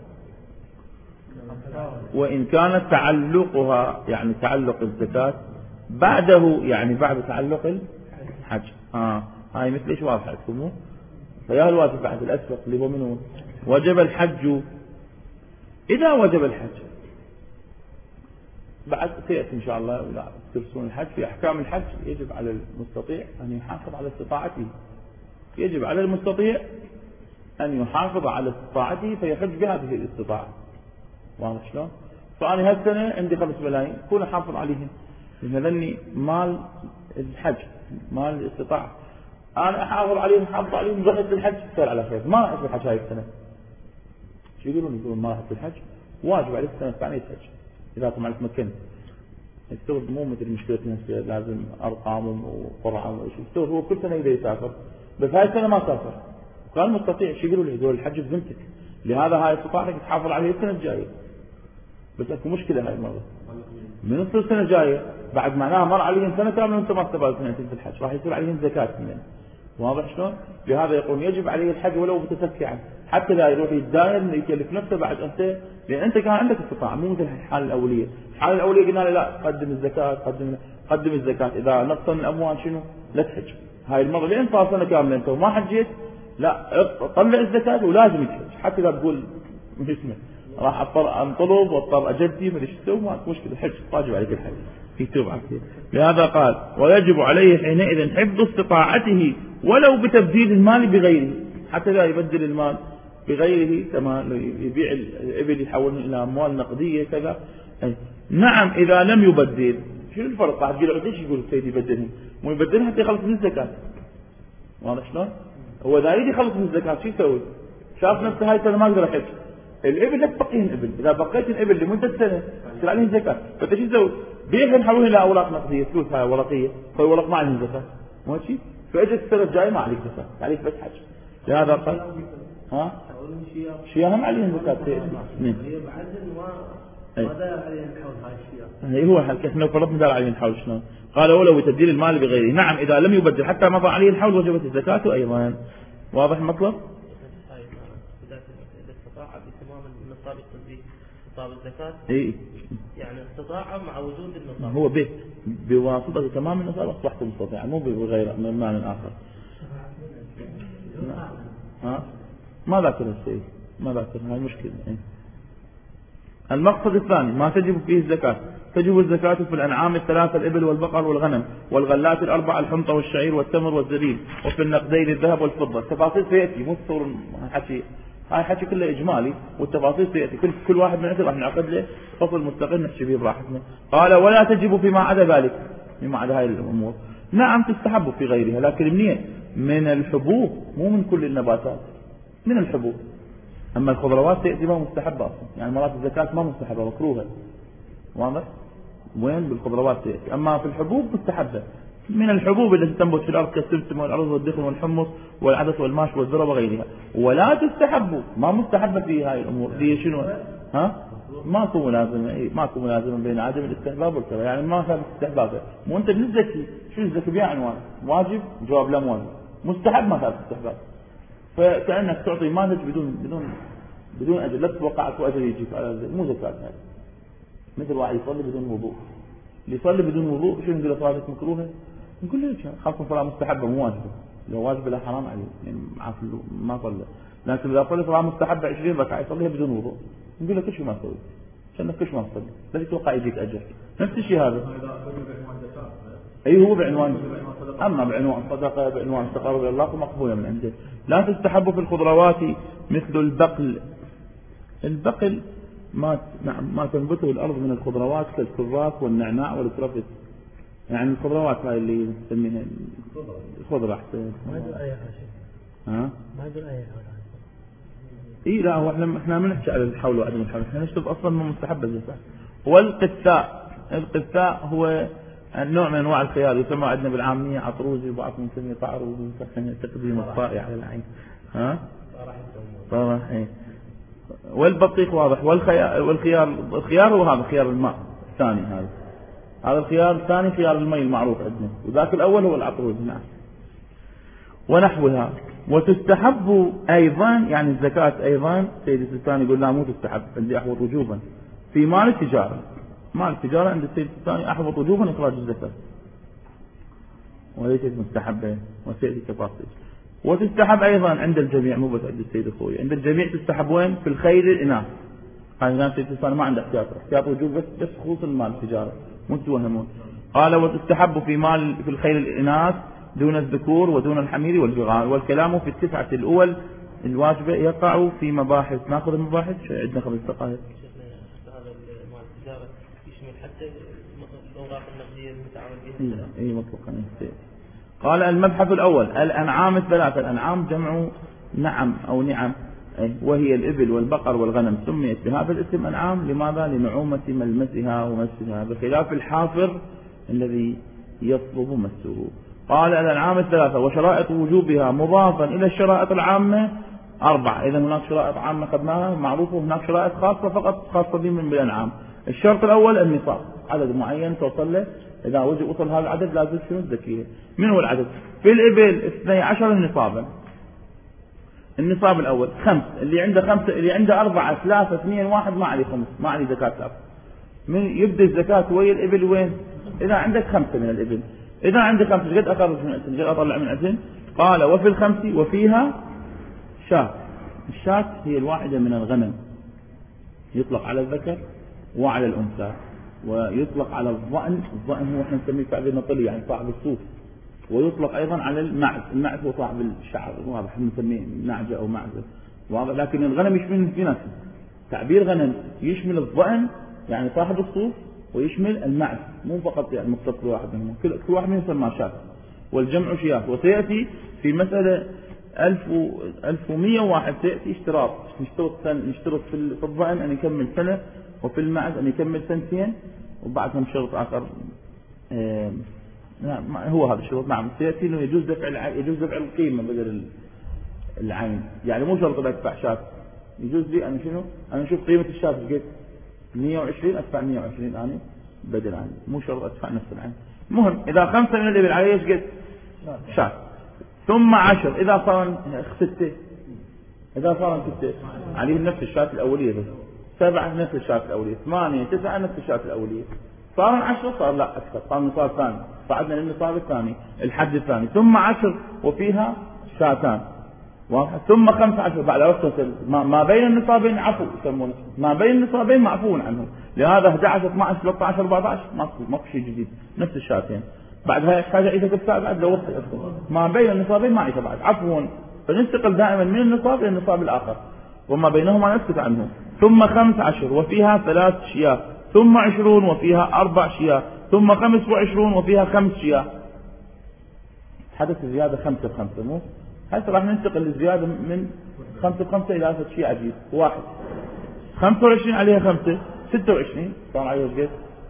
وإن كان تعلقها يعني تعلق الزكاة بعده يعني بعد تعلق الحج. هاي مثل إيش واضح عندكم؟ فيا الواجب بعد الأسبق اللي هو منه وجب الحج. إذا وجب الحج بعد سيأتي إن شاء الله تدرسون الحج في أحكام الحج. يجب على المستطيع أن يحافظ على استطاعته. يجب على المستطيع أن يحافظ على استطاعته فيحج بهذه الاستطاعة. واضح شلون؟ فأنا هالسنة عندي 5 ملايين كون أحافظ عليهم لأن ذني مال الحج مال الاستطاعة أنا أحافظ عليهم حافظ عليهم ضغط الحج سير على خير. ما رأيت الحج هاي السنة شو يقولون ما رأيت الحج واجب عليك السنة الثانية تحج إذا طبعا تمكنت. السوق مو مثل مشكلتنا لازم أرقام وقرعة وإيش. السوق هو كل سنة يقدر يسافر بس هاي السنة ما سافر وكان مستطيع. شو يقولوا له؟ يقولوا الحج بذمتك لهذا هاي استطاعتك تحافظ عليه السنة الجاية. بس اكو مشكلة هاي المرة من تصير السنة الجاية بعد معناها مر عليهم سنة كاملة وانت ما استفادت سنتين في الحج راح يصير عليهم زكاة منين. واضح شلون؟ لهذا يقول يجب عليه الحج ولو متسكعا يعني. حتى لا يروح يتداين يكلف نفسه بعد انت لان انت كان عندك استطاعة مو مثل الحالة الأولية. الحالة الأولية قلنا له لا قدم الزكاة قدم الزكاة إذا نقص الأموال شنو لا تحج. هاي المرة لين صار سنة كاملة انت وما حجيت لا طلع الزكاة ولازم تحج حتى لا تقول مش اسمه راح اضطر انطلب واضطر اجدي ما ادري ايش اسوي ما مشكله الحج واجب عليك الحج في توبه. لهذا قال ويجب عليه حينئذ حفظ استطاعته ولو بتبديل المال بغيره حتى لا يبدل المال بغيره كما يبيع الابل يحولها الى اموال نقديه كذا. نعم اذا لم يبدل. شو الفرق؟ قاعد يقول ليش يقول السيد يبدلهم مو يبدلها حتى يخلص من الزكاه. واضح شلون؟ هو اذا يريد يخلص من الزكاه شو يسوي؟ شاف نفسه هاي السنه ما اقدر احج الإبل لا تبقيهن إبل. إذا بقيت الإبل لمدة سنة تصير عليهن زكاة. فأنت شو تسوي؟ بيعها نحولها إلى أوراق نقدية فلوس هاي ورقية فالورق ما عليهن زكاة. ماشي؟ فإجت السنة الجاية ما عليك زكاة عليك بس حج. لهذا قال شياهم عليهن زكاة. ما دار عليهن حول هاي الشياه. هو كيف لو فرضنا دار عليهن حول شلون؟ قال ولو بتبديل المال بغيره. نعم إذا لم يبدل حتى مضى عليه الحول وجبت الزكاة أيضا. واضح المطلب؟ نصاب الزكاة يعني استطاعة مع وجود النصاب هو بواسطة تمام النصاب أصبحت مستطيعا مو بغير من مال آخر. ما ذاكر الشيء ما ذاكر هاي مشكلة. المقصد الثاني ما تجب فيه الزكاة. تجب الزكاة في الأنعام 3 الإبل والبقر والغنم والغلات 4 الحنطة والشعير والتمر والزبيب وفي النقدين الذهب والفضة. التفاصيل سيأتي مو تصور حكي هاي حكي كله إجمالي والتفاصيل سيأتي كل واحد من راح نعقد له فصل مستقل نحكي به براحتنا. قال ولا تجب فيما عدا ذلك فيما عدا هاي الأمور. نعم تستحب في غيرها لكن منين؟ من الحبوب مو من كل النباتات من الحبوب. أما الخضروات تأتي ما مستحبة أصلا يعني مرات الزكاة ما مستحبة مكروهة. واضح؟ وين بالخضروات تأتي. أما في الحبوب مستحبة من الحبوب التي تنبت في الأرض كالسمسم والأرز والدخن والحمص والعدس والماش والذرة وغيرها. ولا تستحب ما مستحبة في هاي الأمور. هي شنو؟ ماكو ملازمة بين عدم الاستحباب والكراهة يعني ما كان استحبابه. مو أنت بنزكي شو الزكي بيع عنوان واجب جواب لا موجب مستحب ما كان استحباب. فكأنك تعطي مالك بدون أجر لا تتوقع أكو أجر يجيك على مو زكاة هذا. مثل واحد يصلي بدون وضوء اللي يصلي بدون وضوء شو نقول صلاتك مكروهة؟ نقول له خاصة صلاة مستحبة مو واجبة. لو واجبة لا حرام عليه يعني ما صلى. لكن إذا صلي صلاة مستحبة 20 ركعة يصليها بدون وضوء نقول له كل شيء ما تسوي عشان كل شيء ما تصلي لا تتوقع يجيك أجر. نفس الشيء هذا. أي هو بعنوان أما بعنوان صدقة بعنوان تقرب إلى الله مقبولة من عنده. لا تستحب في الخضروات مثل البقل ما تنبته الأرض من الخضروات كالكراث والنعناع والكرفس يعني الخضروات هاي اللي نسميها الخضرة. ما يدل أي حاجة ما يدل أي حاجة اي لا، هو احنا ما نحكي على الحول وعدم الحول، احنا نشوف اصلا ما مستحب الزكاة. القثاء هو النوع من انواع الخيار، يسمى عندنا بالعامية عطروزي، وبعضهم يسميه طعروزي، تقديم الطائي على العين. ها طرح ايه. والبطيخ واضح. الخيار هو هذا خيار الماء الثاني، هذا الخيار الثاني خيار الماء المعروف عندنا، وذاك الاول هو العطروزي. نعم. ونحوها. وتستحب ايضا، يعني الزكاة ايضا سيد السيستاني يقول لا مو تستحب، عندي احوط وجوبا في مال التجارة. مال التجارة عند السيد السيستاني احوط وجوبا اخراج الزكاة، وليست مستحبة وسيأتي تفاصيل. وتستحب ايضا عند الجميع، مو بس عند السيد اخوي، عند الجميع تستحب وين؟ في الخيل الاناث. هذا السيد السيستاني ما عنده احتياط وجوب، بس خصوصا مال التجارة، مو توهمون. قال وتستحب في الخيل الاناث دون الذكور ودون الحمير والبغال. والكلام في التسعة الأول الواجبة يقع في مباحث. ناخذ المباحث، عندنا 5 دقائق. هذا مال التجارة يشمل حتى الأوراق النقدية المتعامل بها. اي مطلقا. قال المبحث الأول الأنعام الثلاثة. الأنعام جمع نعم أو نعم، وهي الإبل والبقر والغنم. سميت بهذا الاسم أنعام لماذا؟ لنعومة ملمسها ومسها، بخلاف الحافر الذي يطلب مسه. قال الأنعام الثلاثة وشرائط وجوبها مضافا إلى الشرائط العامة 4. إذا هناك شرائط عامة خدناها معروفة، وهناك شرائط خاصة فقط خاصة بالأنعام. الشرط الأول النصاب، عدد معين توصل له، إذا وصل هذا العدد لازم شنو تزكيه. من هو العدد؟ في الإبل 12 نصابا. النصاب الأول 5، اللي عنده 5، اللي عنده 4 3 2 1 ما عليه خمس، ما عليه زكاة لا. من يبدأ الزكاة ويا الإبل وين؟ إذا عندك 5 من الإبل. إذا عندك 5 قد أخرج من أسن، قد أطلع من أسن. قال وفي ال5 وفيها شاة. الشاة هي الواحدة من الغنم، يطلق على الذكر وعلى الأنثى، ويطلق على الضأن. الضأن هو احنا نسميه تعبيرنا طلي، يعني صاحب الصوف. ويطلق أيضا على المعز. المعز هو صاحب الشعر، واضح احنا نسميه نعجة أو معزة، واضح. لكن الغنم يشمل في نفسه تعبير غنم، يشمل الضأن يعني صاحب الصوف، ويشمل المعز، مو فقط يعني مختص واحد منهم، كل واحد منهم يسمى شاة. والجمع شياه. وسيأتي في مسألة 1101 سيأتي اشتراط، نشترط في الضأن أن يكمل سنة، وفي المعز أن يكمل 2 سنين، وبعدهم شرط آخر. نعم هو هذا الشرط. نعم سيأتي إنه يجوز دفع القيمة بدل العين، يعني مو شرط أدفع شاة، يجوز لي أنا شنو؟ أنا أشوف قيمة الشاة قد 120 أدفع 120 أنا بدل عين، مو شرط أدفع نفس العين. المهم إذا 5 من الإبل عليه إيش قد؟ شاة. ثم 10 إذا صار 6، إذا صار 6 عليه نفس الشاة الأولية، بس 7 نفس الشاة الأولية، 8 9 نفس الشاة الأولية. صار 10 صار لا أكثر، صار نصاب ثاني، صعدنا للنصاب الثاني، الحد الثاني. ثم 10 وفيها شاتان، واضح. ثم 15 بعد وقت ما بين النصابين عفو يسمونه، ما بين النصابين معفو عنهم. لهذا 11 12 13 14 ماكو شيء جديد، نفس الشاتين. بعدها يحتاج عيسى كفاء بعد لو وقت ما بين النصابين ما عيسى بعد عفوا، فننتقل دائما من النصاب الى النصاب الاخر، وما بينهما نسكت عنه. ثم 15 وفيها 3 شياه. ثم 20 وفيها 4 شياه. ثم 25 وفيها 5 شياه. حدث زيادة 5 ب5، مو هسه راح ننتقل للزيادة من 5 ب5 إلى 3 شيء عجيب. 1 25 عليها 5 26 صار عليها قد،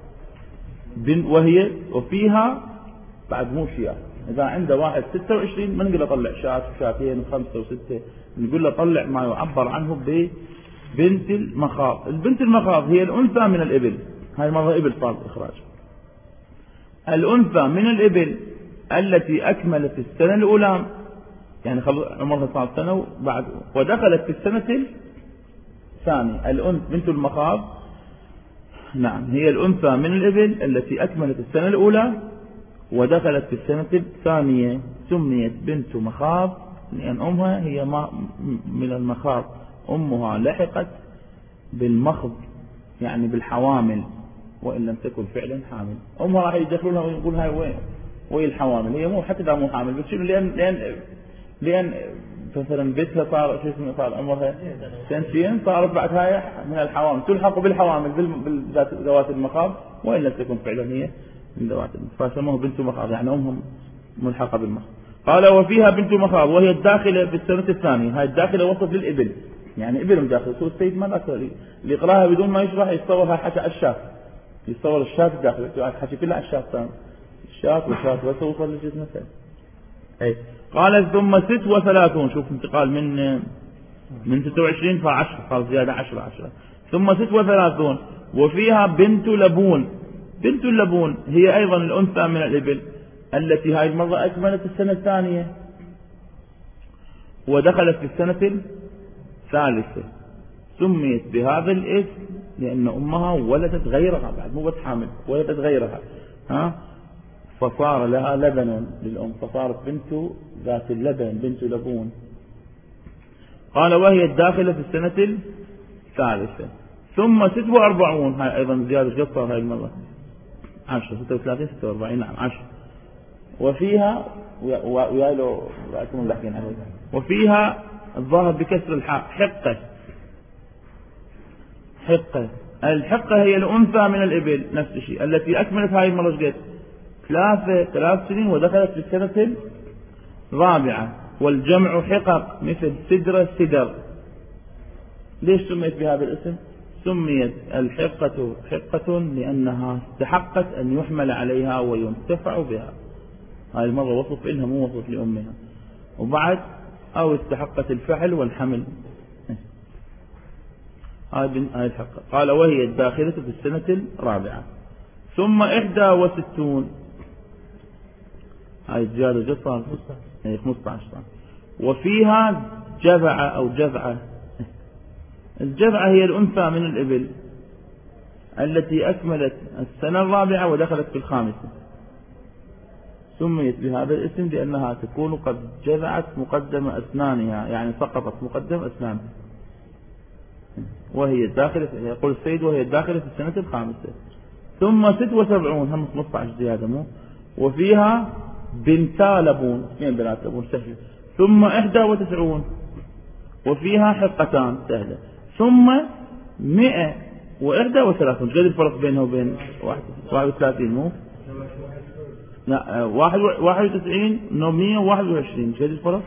وهي وفيها بعد مو شياه. إذا عنده واحد 26 ما نقول له طلع شاة وشاتين و5 و6، نقول له طلع ما يعبر عنه ببنت المخاض. البنت المخاض هي الأنثى من الإبل، هاي مرة إبل صار إخراج. الأنثى من الإبل التي أكملت السنة الأولى، يعني عمرها صار سنة وبعد ودخلت في السنة الثانية. بنت المخاض نعم هي الأنثى من الإبل التي أكملت السنة الأولى ودخلت في السنة الثانية. سميت بنت مخاض لأن أمها هي من المخاض، أمها لحقت بالمخض يعني بالحوامل، وإن لم تكن فعلا حامل. أمها راح يدخلونها ويقول هاي وين الحوامل، هي مو حتى إذا مو حامل، بس شنو لأن مثلا بيتها صار شو اسمه صار عمرها 2 صارت بعد هاي من الحوامل، تلحق بالحوامل ذوات المخاض، وإن لم تكن فعلا هي من ذوات المخاض، فسموه بنت مخاض يعني أمهم ملحقة بالمخاض. قال وفيها بنت مخاض وهي الداخلة في السنة الثانية. هاي الداخلة وصف للإبل، يعني إبل داخل. يقول السيد ما ذكر اللي يقراها بدون ما يشرح يتصورها حتى الشاف، يتصور الشاف داخل، الحكي كله على الشاف ثاني، الشاف والشاف بس وصل للجسم مثلا. أي قال ثم 36، شوف انتقال من 26 ف10 صار زيادة 10. ثم 36 وفيها بنت لبون. بنت اللبون هي أيضا الأنثى من الإبل التي هاي المرة أكملت السنة الثانية ودخلت في السنة الثالثة، سميت بهذا الاسم لأن أمها ولدت غيرها، بعد مو بس حامل، ولدت غيرها، فصار لها لبن للأم، فصارت بنت ذات اللبن، بنت لبون. قال وهي الداخلة في السنة الثالثة. ثم 46، هاي أيضا زيادة قصة هاي المرة 10 36 46 نعم 10. وفيها ويا له رأيكم بحكين عليه. وفيها الظاهر بكسر الحاء حقة. حقة، الحقة هي الأنثى من الإبل نفس الشيء التي أكملت هاي المرة قد 3 سنين ودخلت في السنة الرابعة. والجمع حقق مثل سدرة سدر. ليش سميت بهذا الاسم؟ سميت الحقة حقة لأنها استحقت أن يحمل عليها وينتفع بها. هاي المرة وصف إلها مو وصف لأمها، وبعد أو استحقت الفعل والحمل. هاي الحقة. قال وهي الداخلة في السنة الرابعة. ثم 61، هاي الزيادة جصة 15. وفيها جذعة أو جذعة. الجذعة هي الأنثى من الإبل التي أكملت السنة الرابعة ودخلت في الخامسة، سميت بهذا الاسم لأنها تكون قد جذعت مقدم أسنانها، يعني سقطت مقدم أسنانها، وهي الداخلة، يقول السيد وهي الداخلة في السنة الخامسة. ثم 76، هم 15 زيادة مو. وفيها بنتا لبون، اثنين بنات لبون سهلة. ثم 91 وفيها حقتان سهلة. ثم 131، قد الفرق بينها وبين 31 مو؟ لا 91 121، قد الفرق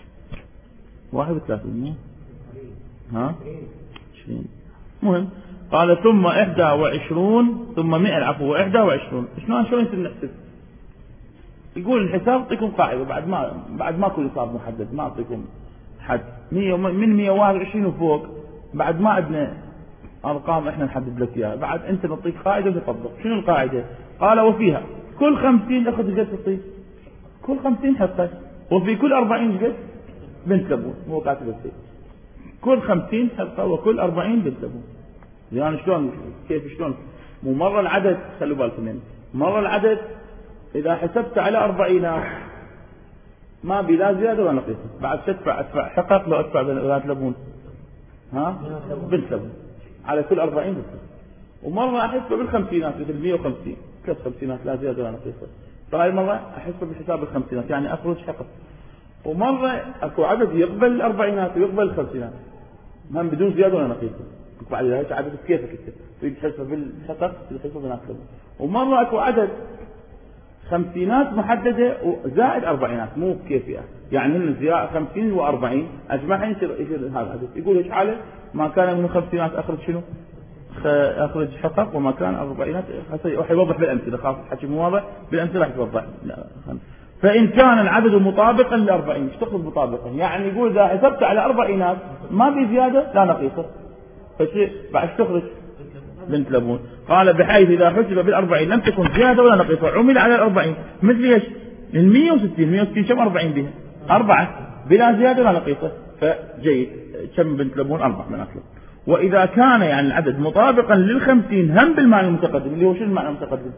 31 مو؟ ها 20. مهم. قال ثم 21 ثم 100 العفو 21. شلون يصير نحسب؟ يقول الحساب يعطيكم قاعدة بعد ماكو حساب محدد، ما اعطيكم حد 100 من 121 وفوق، بعد ما عندنا ارقام احنا نحدد لك اياها، بعد انت نعطيك قاعدة وتطبق. شنو القاعدة؟ قال وفيها كل 50 اخذ قد تعطيه، كل 50 حقه، وفي كل 40 قد بنت لبون، هو كاتب الشيء كل 50 حقه وكل 40 بنت لبون. يعني شلون كيف شلون؟ مو مرة العدد، خلوا بالكم يعني مرة العدد إذا حسبت على 40 ما بلا زيادة ولا نقيص، بعد تدفع حقق لو أدفع بنات لبون بنت لبون على كل 40 بنت. ومرة أحسبه بالخمسينات مثل 150 3 خمسينات لا زيادة ولا نقيص، فهاي مرة أحسبه بحساب الخمسينات يعني أخرج حقق. ومرة أكو عدد يقبل الأربعينات ويقبل الخمسينات هم بدون زيادة ولا نقيص، بعد ذلك عدد كيفك انت تريد تحسبه بالحقق تحسبه بنات لبون. ومرة أكو عدد خمسينات محددة وزائد أربعينات مو كيفية، يعني من زيادة 50 و40 أجمعين يصير هذا العدد. يقول ايش حاله؟ ما كان من الخمسينات أخرج شنو؟ أخرج حقق، وما كان أربعينات راح يوضح بالأمثلة، خاص الحكي مو واضح بالأمثلة راح يوضح. فإن كان العدد مطابقا ل40، ايش تقصد مطابقا؟ يعني يقول إذا حسبت على أربعينات ما في زيادة لا نقيصة، فشيء بعد تخرج بنت لبون. قال بحيث إذا حسب بال40 لم تكن زيادة ولا نقيصة عمل على 40 مثل ايش؟ 160 كم 40 بها 4 بلا زيادة ولا نقيصة، فجيد كم بنت لبون 4 بنات لبون. وإذا كان يعني العدد مطابقا لل50 هم بالمعنى المتقدم اللي هو شو المعنى المتقدم؟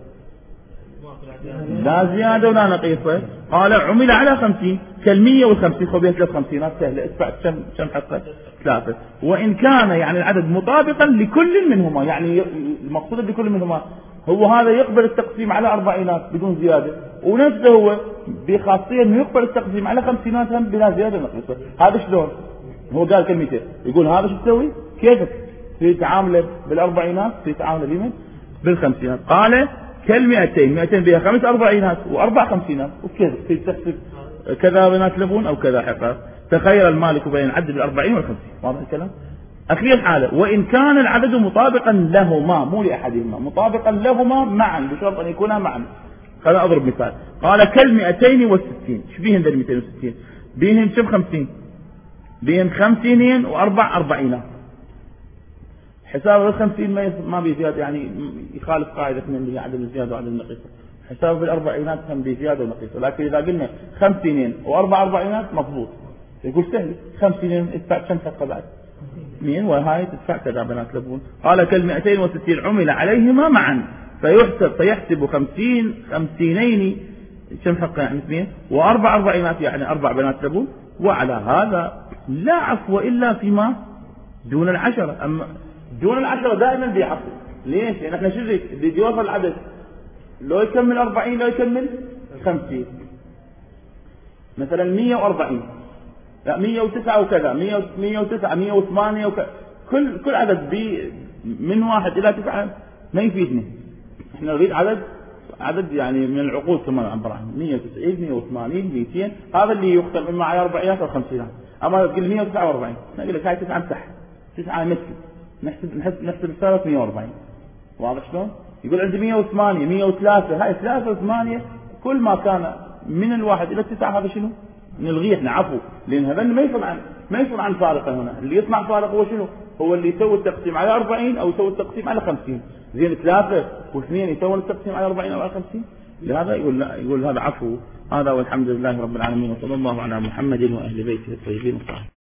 لا زيادة ولا نقيصة، قال عمل على 50 كال150 خبيت 3 خمسينات سهلة، ادفع كم حقه 3. وإن كان يعني العدد مطابقا لكل منهما، يعني المقصود بكل منهما هو هذا يقبل التقسيم على أربعينات بدون زيادة، ونفسه هو بخاصية انه يقبل التقسيم على خمسينات هم بلا زيادة نقيصة. هذا شلون؟ هو قال كلمتين، يقول هذا شو تسوي؟ كيفك في تعامله بالأربعينات في تعامله بمن؟ بالخمسينات. قال كال200 200 بها 5 أربعينات و4 خمسينات، وكيف في تحسب كذا بنات لبون أو كذا حقه. تخير المالك بين العدد 40 وال50. واضح الكلام؟ أخير حالة وإن كان العدد مطابقا لهما، مو لأحدهما، مطابقا لهما معا، بشرط أن يكونا معا. خلينا أضرب مثال. قال كال260. ايش بيهن ذا 260؟ بيهن كم 50؟ بيهن 50 وأربع 40. حساب ال50 ما بزيادة، يعني يخالف قاعدة من اللي عدد الزيادة وعدد النقيصة. حساب الأربعينات هم بزيادة ونقيصة، لكن إذا قلنا 50 وأربع 40 مضبوط. يقول سهل 50 ادفع كم حقه بعد 2 وهاي تدفع كذا بنات لبون. قال كال260 عمل عليهما معا فيحسب 50 50 كم حقه يعني 2 وأربع 40 يعني 4 بنات لبون. وعلى هذا لا عفو إلا فيما دون 10. أما دون 10 دائما بيعفو. ليش؟ لأن احنا شرك اللي يوصل العدد لو يكمل 40 لو يكمل 50. مثلا 140 لا 109 وكذا 109 108 وكذا، كل عدد من 1 إلى 9 ما يفيدني. احنا نريد عدد يعني من العقود كما نعبر عنه 190 180 200. هذا اللي يختم إما على 40 أو 50. أما تقول 149 نقول لك هاي 9 امسح 9 مثل نحسب السالفة 140. واضح شلون؟ يقول عندي 108 103 هاي 3 و8 كل ما كان من 1 إلى 9 هذا شنو؟ نلغيه احنا عفو، لأن هذا ما يصل عن فارقة. هنا اللي يطلع فارق هو شنو؟ هو اللي يسوي التقسيم على 40 أو يسوي التقسيم على 50. زين 3 و2 يسوي التقسيم على 40 أو على 50. لهذا يقول هذا عفو. هذا والحمد لله رب العالمين، وصلى الله على محمد وأهل بيته الطيبين الطاهرين.